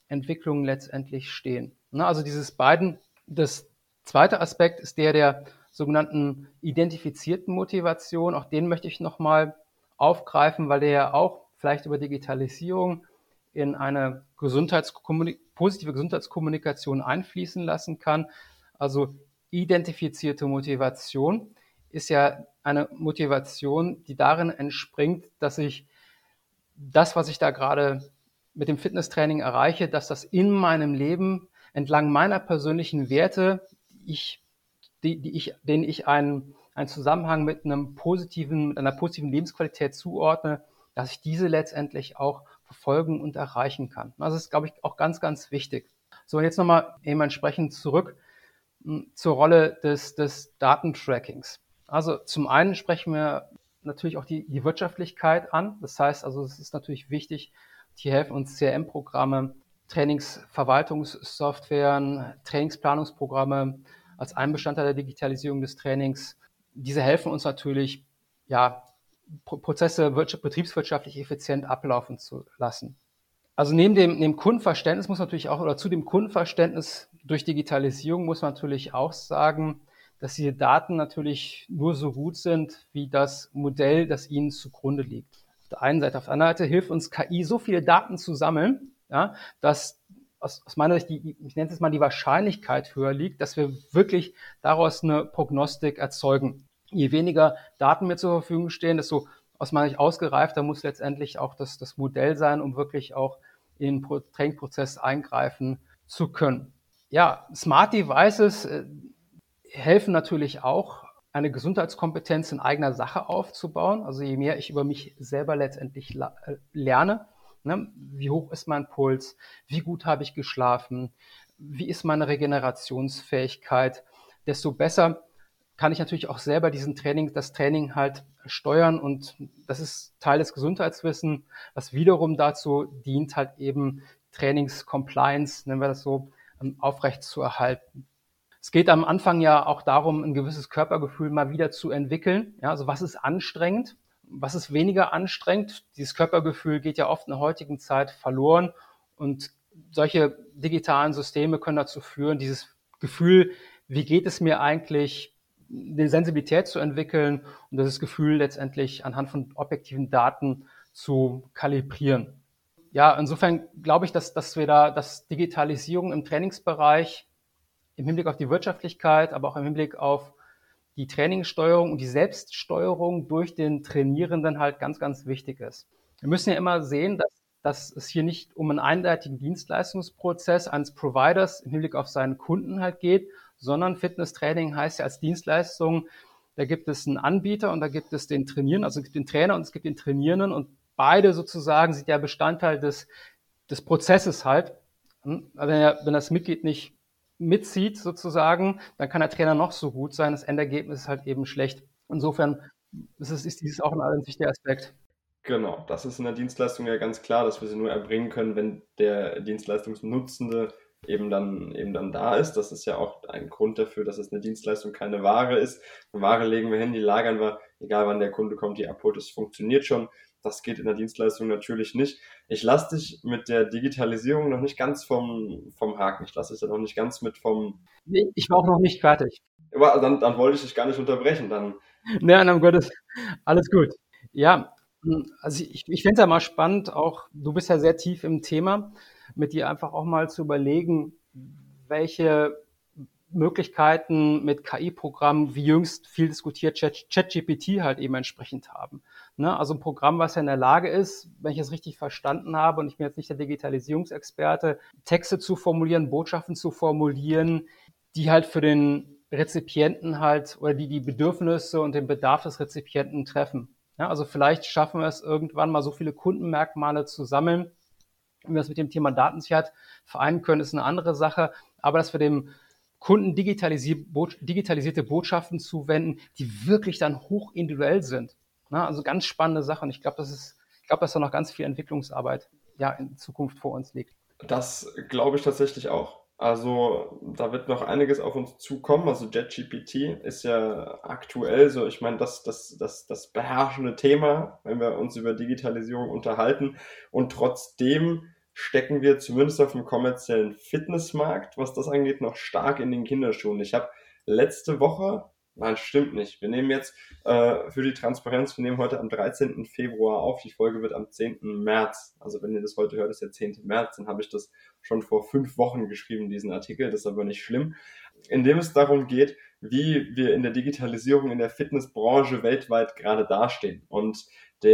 Speaker 1: Entwicklungen letztendlich stehen. Ne, also dieses beiden, das zweite Aspekt ist der der sogenannten identifizierten Motivation. Auch den möchte ich nochmal aufgreifen, weil der ja auch vielleicht über Digitalisierung in eine Gesundheitskommunik- positive Gesundheitskommunikation einfließen lassen kann. Also identifizierte Motivation ist ja eine Motivation, die darin entspringt, dass ich das, was ich da gerade mit dem Fitnesstraining erreiche, dass das in meinem Leben entlang meiner persönlichen Werte, die ich, die, die ich, denen ich einen, einen Zusammenhang mit einem positiven, mit einer positiven Lebensqualität zuordne, dass ich diese letztendlich auch verfolgen und erreichen kann. Das ist, glaube ich, auch ganz, ganz wichtig. So, und jetzt nochmal eben entsprechend zurück mh, zur Rolle des, des Datentrackings. Also zum einen sprechen wir natürlich auch die, die Wirtschaftlichkeit an. Das heißt also, es ist natürlich wichtig, hier helfen uns C R M-Programme, Trainingsverwaltungssoftwaren, Trainingsplanungsprogramme als ein Bestandteil der Digitalisierung des Trainings. Diese helfen uns natürlich, ja, Prozesse betriebswirtschaftlich effizient ablaufen zu lassen. Also neben dem, dem Kundenverständnis muss man natürlich auch, oder zu dem Kundenverständnis durch Digitalisierung muss man natürlich auch sagen, dass diese Daten natürlich nur so gut sind, wie das Modell, das ihnen zugrunde liegt. Auf der einen Seite. Auf der anderen Seite hilft uns K I, so viele Daten zu sammeln, ja, dass aus, aus meiner Sicht, die, ich nenne es jetzt mal, die Wahrscheinlichkeit höher liegt, dass wir wirklich daraus eine Prognostik erzeugen. Je weniger Daten mir zur Verfügung stehen, desto aus meiner Sicht ausgereifter muss letztendlich auch das, das Modell sein, um wirklich auch in den Trainingsprozess eingreifen zu können. Ja, Smart Devices äh, helfen natürlich auch, eine Gesundheitskompetenz in eigener Sache aufzubauen. Also je mehr ich über mich selber letztendlich la- äh, lerne, ne, wie hoch ist mein Puls, wie gut habe ich geschlafen, wie ist meine Regenerationsfähigkeit, desto besser kann ich natürlich auch selber diesen Training, das Training halt steuern, und das ist Teil des Gesundheitswissens, was wiederum dazu dient, halt eben Trainingscompliance, nennen wir das so, ähm, aufrecht zu erhalten. Es geht am Anfang ja auch darum, ein gewisses Körpergefühl mal wieder zu entwickeln. Ja, also was ist anstrengend? Was ist weniger anstrengend? Dieses Körpergefühl geht ja oft in der heutigen Zeit verloren, und solche digitalen Systeme können dazu führen, dieses Gefühl, wie geht es mir eigentlich, eine Sensibilität zu entwickeln und dieses Gefühl letztendlich anhand von objektiven Daten zu kalibrieren. Ja, insofern glaube ich, dass, dass wir da, dass Digitalisierung im Trainingsbereich im Hinblick auf die Wirtschaftlichkeit, aber auch im Hinblick auf die Trainingssteuerung und die Selbststeuerung durch den Trainierenden halt ganz, ganz wichtig ist. Wir müssen ja immer sehen, dass, dass es hier nicht um einen einseitigen Dienstleistungsprozess eines Providers im Hinblick auf seinen Kunden halt geht, sondern Fitnesstraining heißt ja als Dienstleistung, da gibt es einen Anbieter und da gibt es den Trainierenden, also es gibt den Trainer und es gibt den Trainierenden, und beide sozusagen sind ja Bestandteil des, des Prozesses halt. Wenn, er, wenn das Mitglied nicht mitzieht sozusagen, dann kann der Trainer noch so gut sein, das Endergebnis ist halt eben schlecht. Insofern ist, es, ist dieses auch ein wichtiger Aspekt.
Speaker 2: Genau, das ist in der Dienstleistung ja ganz klar, dass wir sie nur erbringen können, wenn der Dienstleistungsnutzende eben dann, eben dann da ist. Das ist ja auch ein Grund dafür, dass es eine Dienstleistung keine Ware ist. Eine Ware legen wir hin, die lagern wir, egal wann der Kunde kommt, die abholt, das funktioniert schon. Das geht in der Dienstleistung natürlich nicht. Ich lasse dich mit der Digitalisierung noch nicht ganz vom, vom Haken. Ich lasse dich da noch nicht ganz mit vom...
Speaker 1: Nee, ich war auch noch nicht fertig.
Speaker 2: Aber dann, dann wollte ich dich gar nicht unterbrechen. Dann
Speaker 1: Nein, um Gottes, alles gut. Ja, also ich, ich finde es ja mal spannend, auch du bist ja sehr tief im Thema, mit dir einfach auch mal zu überlegen, welche Möglichkeiten mit K I-Programmen, wie jüngst viel diskutiert, ChatGPT halt eben entsprechend haben. Ne? Also ein Programm, was ja in der Lage ist, wenn ich es richtig verstanden habe, und ich bin jetzt nicht der Digitalisierungsexperte, Texte zu formulieren, Botschaften zu formulieren, die halt für den Rezipienten halt, oder die die Bedürfnisse und den Bedarf des Rezipienten treffen. Ja, also vielleicht schaffen wir es irgendwann mal, so viele Kundenmerkmale zu sammeln. Wenn wir das mit dem Thema Datensicherheit vereinen können, ist eine andere Sache. Aber dass wir dem Kunden digitalisierte Botschaften zuwenden, die wirklich dann hochindividuell sind. Also ganz spannende Sache. Und ich glaube, das ist, ich glaube, dass da noch ganz viel Entwicklungsarbeit ja in Zukunft vor uns liegt.
Speaker 2: Das glaube ich tatsächlich auch. Also da wird noch einiges auf uns zukommen. Also ChatGPT ist ja aktuell so, ich meine, das, das, das, das beherrschende Thema, wenn wir uns über Digitalisierung unterhalten. Und trotzdem stecken wir zumindest auf dem kommerziellen Fitnessmarkt, was das angeht, noch stark in den Kinderschuhen. Ich habe letzte Woche, nein, stimmt nicht, wir nehmen jetzt äh, für die Transparenz, wir nehmen heute am dreizehnten Februar auf, die Folge wird am zehnten März, also wenn ihr das heute hört, ist der zehnte März, dann habe ich das schon vor fünf Wochen geschrieben, diesen Artikel, das ist aber nicht schlimm, in dem es darum geht, wie wir in der Digitalisierung in der Fitnessbranche weltweit gerade dastehen. Und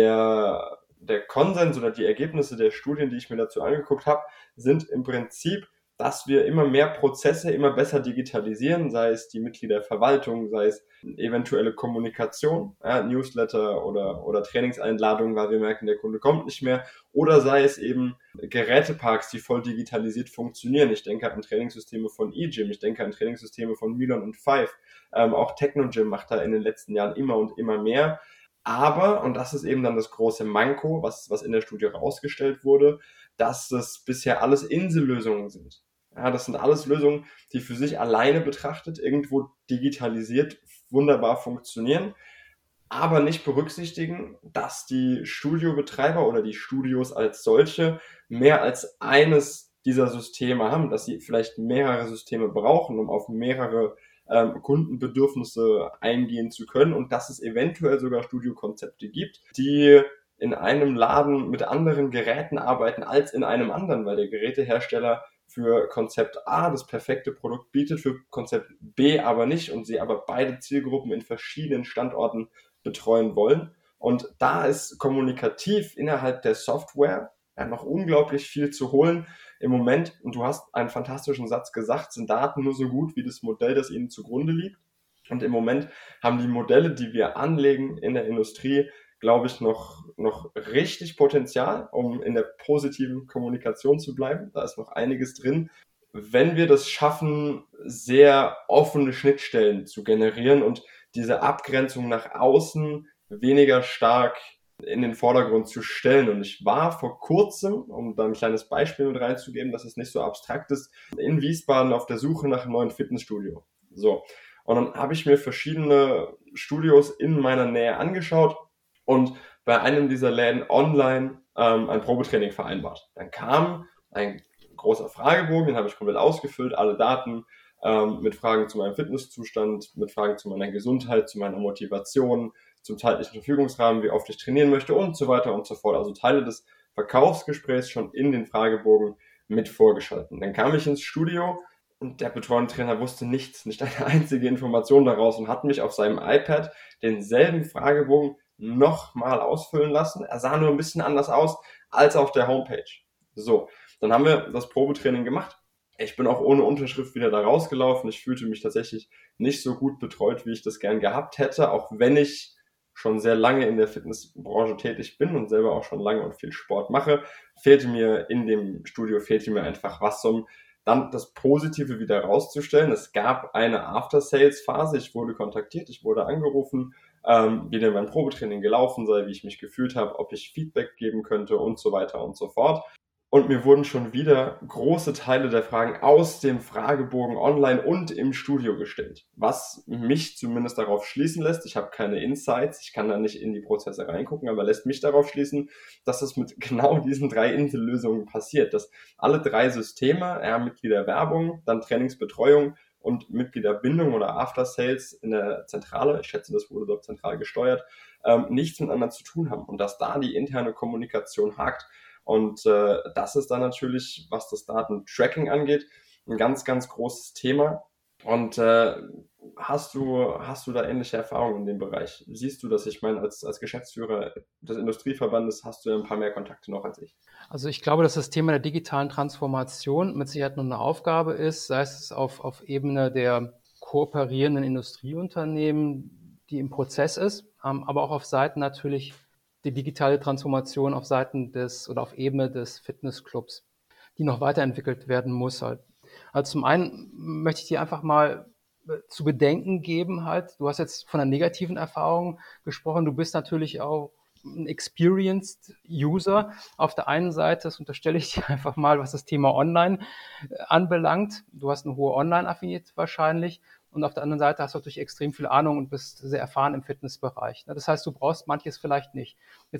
Speaker 2: der, der Konsens oder die Ergebnisse der Studien, die ich mir dazu angeguckt habe, sind im Prinzip, dass wir immer mehr Prozesse immer besser digitalisieren, sei es die Mitgliederverwaltung, sei es eventuelle Kommunikation, ja, Newsletter oder, oder Trainingseinladungen, weil wir merken, der Kunde kommt nicht mehr, oder sei es eben Geräteparks, die voll digitalisiert funktionieren. Ich denke an Trainingssysteme von eGym, ich denke an Trainingssysteme von Milon und Five. Ähm, auch Technogym macht da in den letzten Jahren immer und immer mehr. Aber, und das ist eben dann das große Manko, was, was in der Studie rausgestellt wurde, dass das bisher alles Insellösungen sind. Ja, das sind alles Lösungen, die für sich alleine betrachtet irgendwo digitalisiert wunderbar funktionieren, aber nicht berücksichtigen, dass die Studiobetreiber oder die Studios als solche mehr als eines dieser Systeme haben, dass sie vielleicht mehrere Systeme brauchen, um auf mehrere ähm, Kundenbedürfnisse eingehen zu können und dass es eventuell sogar Studiokonzepte gibt, die in einem Laden mit anderen Geräten arbeiten als in einem anderen, weil der Gerätehersteller für Konzept A das perfekte Produkt bietet, für Konzept B aber nicht und sie aber beide Zielgruppen in verschiedenen Standorten betreuen wollen. Und da ist kommunikativ innerhalb der Software ja noch unglaublich viel zu holen im Moment. Und du hast einen fantastischen Satz gesagt, sind Daten nur so gut wie das Modell, das ihnen zugrunde liegt. Und im Moment haben die Modelle, die wir anlegen in der Industrie, glaube ich, noch, noch richtig Potenzial, um in der positiven Kommunikation zu bleiben. Da ist noch einiges drin. Wenn wir das schaffen, sehr offene Schnittstellen zu generieren und diese Abgrenzung nach außen weniger stark in den Vordergrund zu stellen. Und ich war vor kurzem, um da ein kleines Beispiel mit reinzugeben, dass es nicht so abstrakt ist, in Wiesbaden auf der Suche nach einem neuen Fitnessstudio. So. Und dann habe ich mir verschiedene Studios in meiner Nähe angeschaut und bei einem dieser Läden online ähm, ein Probetraining vereinbart. Dann kam ein großer Fragebogen, den habe ich komplett ausgefüllt, alle Daten, ähm, mit Fragen zu meinem Fitnesszustand, mit Fragen zu meiner Gesundheit, zu meiner Motivation, zum zeitlichen Verfügungsrahmen, wie oft ich trainieren möchte und so weiter und so fort. Also Teile des Verkaufsgesprächs schon in den Fragebogen mit vorgeschalten. Dann kam ich ins Studio und der betreuende Trainer wusste nichts, nicht eine einzige Information daraus und hat mich auf seinem iPad denselben Fragebogen nochmal ausfüllen lassen. Er sah nur ein bisschen anders aus als auf der Homepage. So, dann haben wir das Probetraining gemacht. Ich bin auch ohne Unterschrift wieder da rausgelaufen. Ich fühlte mich tatsächlich nicht so gut betreut, wie ich das gern gehabt hätte, auch wenn ich schon sehr lange in der Fitnessbranche tätig bin und selber auch schon lange und viel Sport mache, fehlte mir in dem Studio, fehlte mir einfach was, um dann das Positive wieder rauszustellen. Es gab eine After-Sales-Phase, ich wurde kontaktiert, ich wurde angerufen, ähm, wie denn mein Probetraining gelaufen sei, wie ich mich gefühlt habe, ob ich Feedback geben könnte und so weiter und so fort. Und mir wurden schon wieder große Teile der Fragen aus dem Fragebogen online und im Studio gestellt, was mich zumindest darauf schließen lässt, ich habe keine Insights, ich kann da nicht in die Prozesse reingucken, aber lässt mich darauf schließen, dass es mit genau diesen drei Insellösungen passiert, dass alle drei Systeme, ja, Mitgliederwerbung, dann Trainingsbetreuung und Mitgliederbindung oder After Sales in der Zentrale, ich schätze, das wurde dort zentral gesteuert, ähm, nichts miteinander zu tun haben und dass da die interne Kommunikation hakt. Und äh, das ist dann natürlich, was das Datentracking angeht, ein ganz, ganz großes Thema. Und äh, hast du, hast du da ähnliche Erfahrungen in dem Bereich? Siehst du das? Ich meine, als, als Geschäftsführer des Industrieverbandes hast du ja ein paar mehr Kontakte noch als ich.
Speaker 1: Also ich glaube, dass das Thema der digitalen Transformation mit Sicherheit nur eine Aufgabe ist, sei es auf, auf Ebene der kooperierenden Industrieunternehmen, die im Prozess ist, ähm, aber auch auf Seiten natürlich die digitale Transformation auf Seiten des oder auf Ebene des Fitnessclubs, die noch weiterentwickelt werden muss halt. Also zum einen möchte ich dir einfach mal zu bedenken geben halt, du hast jetzt von einer negativen Erfahrung gesprochen, du bist natürlich auch ein experienced User. Auf der einen Seite, das unterstelle ich dir einfach mal, was das Thema Online anbelangt. Du hast eine hohe Online-Affinität wahrscheinlich. Und auf der anderen Seite hast du natürlich extrem viel Ahnung und bist sehr erfahren im Fitnessbereich. Das heißt, du brauchst manches vielleicht nicht. Jetzt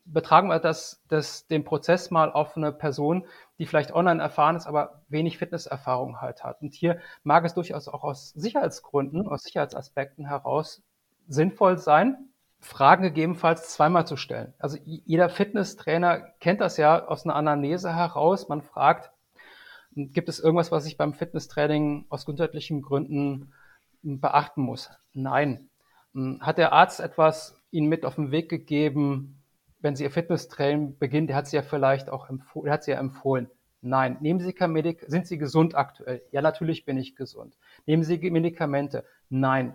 Speaker 1: betragen wir das, das, den Prozess mal auf eine Person, die vielleicht online erfahren ist, aber wenig Fitnesserfahrung halt hat. Und hier mag es durchaus auch aus Sicherheitsgründen, aus Sicherheitsaspekten heraus sinnvoll sein, Fragen gegebenenfalls zweimal zu stellen. Also jeder Fitnesstrainer kennt das ja aus einer Anamnese heraus. Man fragt, gibt es irgendwas, was ich beim Fitnesstraining aus gesundheitlichen Gründen beachten muss? Nein. Hat der Arzt etwas Ihnen mit auf den Weg gegeben, wenn Sie Ihr Fitnesstraining beginnen? Der hat Sie ja vielleicht auch empfohlen, der hat Sie ja empfohlen. Nein. Nehmen Sie kein Medik- sind Sie gesund aktuell? Ja, natürlich bin ich gesund. Nehmen Sie Medikamente? Nein.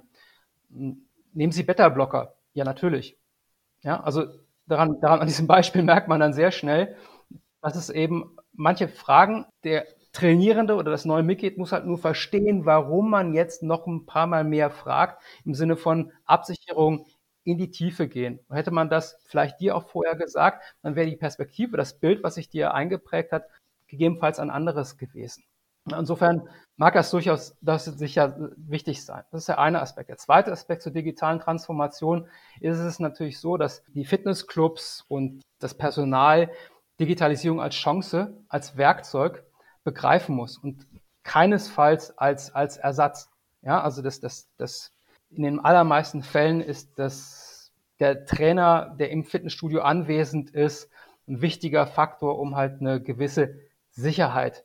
Speaker 1: Nehmen Sie Beta-Blocker? Ja, natürlich. Ja, also daran, daran, an diesem Beispiel merkt man dann sehr schnell, dass es eben manche Fragen, der Trainierende oder das neue Mitglied muss halt nur verstehen, warum man jetzt noch ein paar Mal mehr fragt, im Sinne von Absicherung in die Tiefe gehen. Hätte man das vielleicht dir auch vorher gesagt, dann wäre die Perspektive, das Bild, was sich dir eingeprägt hat, gegebenenfalls ein anderes gewesen. Insofern mag das durchaus das sicher wichtig sein. Das ist der eine Aspekt. Der zweite Aspekt zur digitalen Transformation ist es natürlich so, dass die Fitnessclubs und das Personal Digitalisierung als Chance, als Werkzeug begreifen muss und keinesfalls als, als Ersatz. Ja, also das, das, das, in den allermeisten Fällen ist das, der Trainer, der im Fitnessstudio anwesend ist, ein wichtiger Faktor, um halt eine gewisse Sicherheit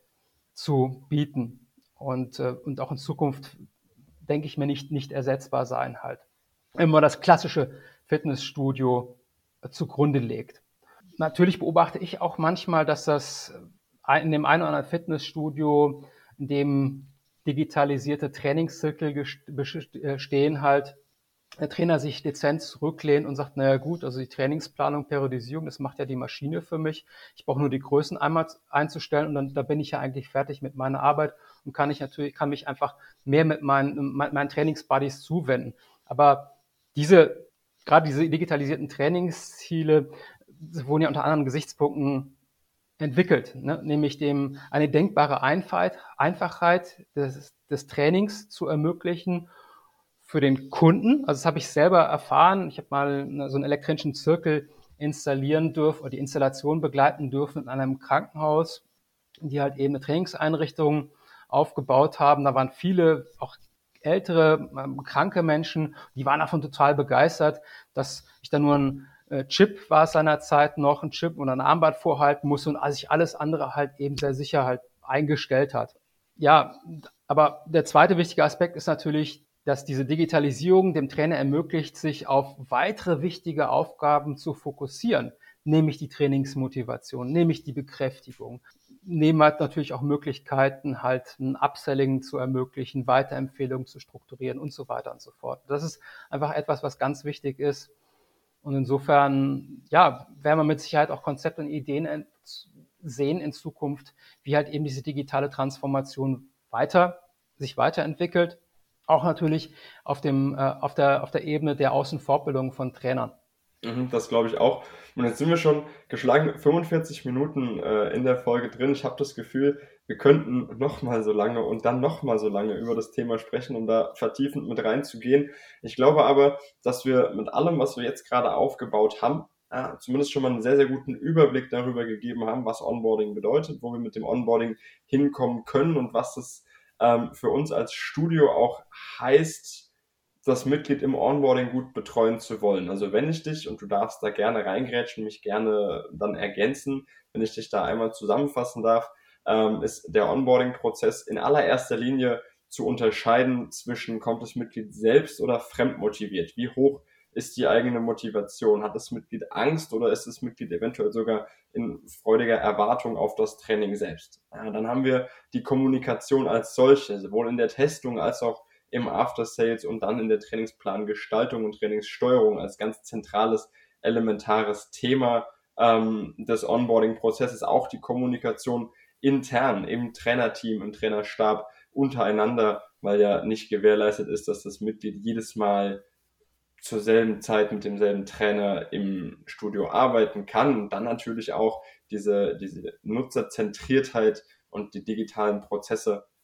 Speaker 1: zu bieten und, äh, und auch in Zukunft, denke ich mir, nicht, nicht ersetzbar sein halt. Wenn man das klassische Fitnessstudio zugrunde legt. Natürlich beobachte ich auch manchmal, dass das in dem einen oder anderen Fitnessstudio, in dem digitalisierte Trainingszirkel bestehen, halt der Trainer sich dezent zurücklehnt und sagt, naja gut, also die Trainingsplanung, Periodisierung, das macht ja die Maschine für mich. Ich brauche nur die Größen einmal einzustellen und dann da bin ich ja eigentlich fertig mit meiner Arbeit und kann ich natürlich, kann mich einfach mehr mit meinen, meinen Trainingsbuddies zuwenden. Aber diese, gerade diese digitalisierten Trainingsziele wurden ja unter anderen Gesichtspunkten entwickelt, ne? Nämlich dem eine denkbare Einfachheit, Einfachheit des, des Trainings zu ermöglichen für den Kunden. Also das habe ich selber erfahren. Ich habe mal so einen elektrischen Zirkel installieren dürfen oder die Installation begleiten dürfen in einem Krankenhaus, die halt eben eine Trainingseinrichtung aufgebaut haben. Da waren viele, auch ältere, kranke Menschen, die waren davon total begeistert, dass ich da nur ein Chip war es seinerzeit noch, ein Chip und ein Armband vorhalten musste und als sich alles andere halt eben sehr sicher halt eingestellt hat. Ja, aber der zweite wichtige Aspekt ist natürlich, dass diese Digitalisierung dem Trainer ermöglicht, sich auf weitere wichtige Aufgaben zu fokussieren, nämlich die Trainingsmotivation, nämlich die Bekräftigung, nehmen halt natürlich auch Möglichkeiten, halt ein Upselling zu ermöglichen, Weiterempfehlungen zu strukturieren und so weiter und so fort. Das ist einfach etwas, was ganz wichtig ist. Und insofern, ja, werden wir mit Sicherheit auch Konzepte und Ideen sehen in Zukunft, wie halt eben diese digitale Transformation weiter, sich weiterentwickelt. Auch natürlich auf dem, äh, auf der, auf der Ebene der Außenfortbildung von Trainern.
Speaker 2: Das glaube ich auch. Und jetzt sind wir schon geschlagen fünfundvierzig Minuten äh, in der Folge drin. Ich habe das Gefühl, wir könnten noch mal so lange und dann noch mal so lange über das Thema sprechen, um da vertiefend mit reinzugehen. Ich glaube aber, dass wir mit allem, was wir jetzt gerade aufgebaut haben, ja, zumindest schon mal einen sehr, sehr guten Überblick darüber gegeben haben, was Onboarding bedeutet, wo wir mit dem Onboarding hinkommen können und was das ähm, für uns als Studio auch heißt, das Mitglied im Onboarding gut betreuen zu wollen. Also wenn ich dich, und du darfst da gerne reingrätschen, mich gerne dann ergänzen, wenn ich dich da einmal zusammenfassen darf, ähm, ist der Onboarding-Prozess in allererster Linie zu unterscheiden zwischen, kommt das Mitglied selbst oder fremdmotiviert? Wie hoch ist die eigene Motivation? Hat das Mitglied Angst oder ist das Mitglied eventuell sogar in freudiger Erwartung auf das Training selbst? Ja, dann haben wir die Kommunikation als solche, sowohl in der Testung als auch im After Sales und dann in der Trainingsplangestaltung und Trainingssteuerung als ganz zentrales, elementares Thema ähm, des Onboarding-Prozesses, auch die Kommunikation intern im Trainerteam, im Trainerstab untereinander, weil ja nicht gewährleistet ist, dass das Mitglied jedes Mal zur selben Zeit mit demselben Trainer im Studio arbeiten kann und dann natürlich auch diese, diese Nutzerzentriertheit und die digitalen Prozesse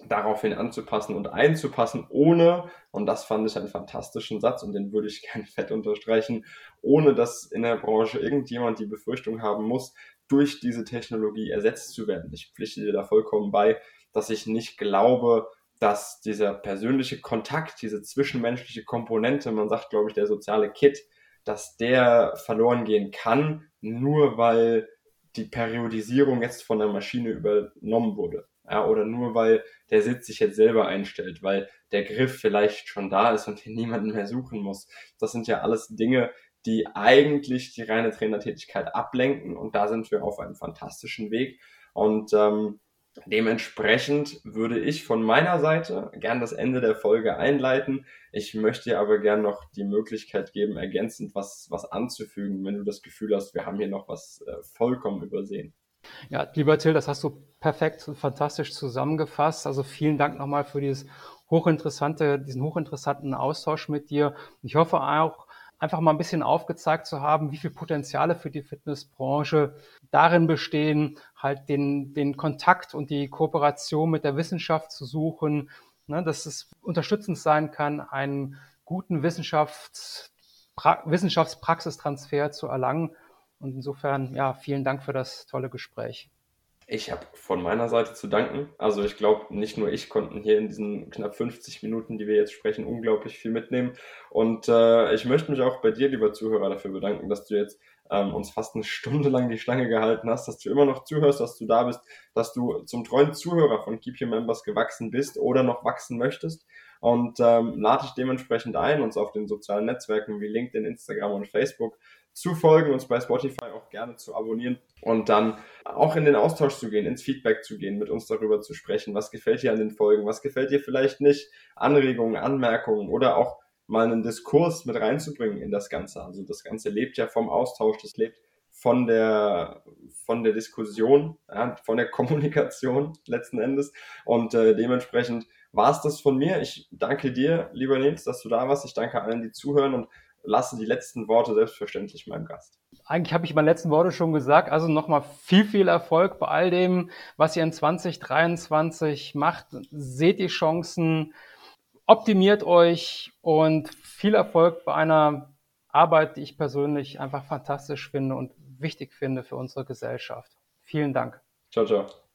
Speaker 2: daraufhin anzupassen und einzupassen, ohne, und das fand ich einen fantastischen Satz und den würde ich gerne fett unterstreichen, ohne dass in der Branche irgendjemand die Befürchtung haben muss, durch diese Technologie ersetzt zu werden. Ich pflichte dir da vollkommen bei, dass ich nicht glaube, dass dieser persönliche Kontakt, diese zwischenmenschliche Komponente, man sagt, glaube ich, der soziale Kit, dass der verloren gehen kann, nur weil die Periodisierung jetzt von der Maschine übernommen wurde. Ja, oder nur weil der Sitz sich jetzt selber einstellt, weil der Griff vielleicht schon da ist und den niemanden mehr suchen muss. Das sind ja alles Dinge, die eigentlich die reine Trainertätigkeit ablenken, und da sind wir auf einem fantastischen Weg. Und ähm, dementsprechend würde ich von meiner Seite gern das Ende der Folge einleiten. Ich möchte dir aber gern noch die Möglichkeit geben, ergänzend was, was anzufügen, wenn du das Gefühl hast, wir haben hier noch was äh, vollkommen übersehen.
Speaker 1: Ja, lieber Till, das hast du perfekt und fantastisch zusammengefasst. Also vielen Dank nochmal für dieses hochinteressante, diesen hochinteressanten Austausch mit dir. Ich hoffe auch, einfach mal ein bisschen aufgezeigt zu haben, wie viele Potenziale für die Fitnessbranche darin bestehen, halt den, den Kontakt und die Kooperation mit der Wissenschaft zu suchen, ne, dass es unterstützend sein kann, einen guten Wissenschafts, pra, Wissenschaftspraxistransfer zu erlangen. Und insofern, ja, vielen Dank für das tolle Gespräch.
Speaker 2: Ich habe von meiner Seite zu danken. Also ich glaube, nicht nur ich konnten hier in diesen knapp fünfzig Minuten, die wir jetzt sprechen, unglaublich viel mitnehmen. Und äh, ich möchte mich auch bei dir, lieber Zuhörer, dafür bedanken, dass du jetzt ähm, uns fast eine Stunde lang die Schlange gehalten hast, dass du immer noch zuhörst, dass du da bist, dass du zum treuen Zuhörer von Keep Your Members gewachsen bist oder noch wachsen möchtest. Und ähm, lade dich dementsprechend ein, uns auf den sozialen Netzwerken wie LinkedIn, Instagram und Facebook zu folgen, uns bei Spotify auch gerne zu abonnieren und dann auch in den Austausch zu gehen, ins Feedback zu gehen, mit uns darüber zu sprechen, was gefällt dir an den Folgen, was gefällt dir vielleicht nicht, Anregungen, Anmerkungen oder auch mal einen Diskurs mit reinzubringen in das Ganze. Also das Ganze lebt ja vom Austausch, das lebt von der, von der Diskussion, ja, von der Kommunikation letzten Endes, und äh, dementsprechend war es das von mir. Ich danke dir, lieber Nils, dass du da warst. Ich danke allen, die zuhören, und lasse die letzten Worte selbstverständlich meinem Gast.
Speaker 1: Eigentlich habe ich meine letzten Worte schon gesagt. Also nochmal viel, viel Erfolg bei all dem, was ihr in zwanzig dreiundzwanzig macht. Seht die Chancen, optimiert euch und viel Erfolg bei einer Arbeit, die ich persönlich einfach fantastisch finde und wichtig finde für unsere Gesellschaft. Vielen Dank.
Speaker 2: Ciao, ciao.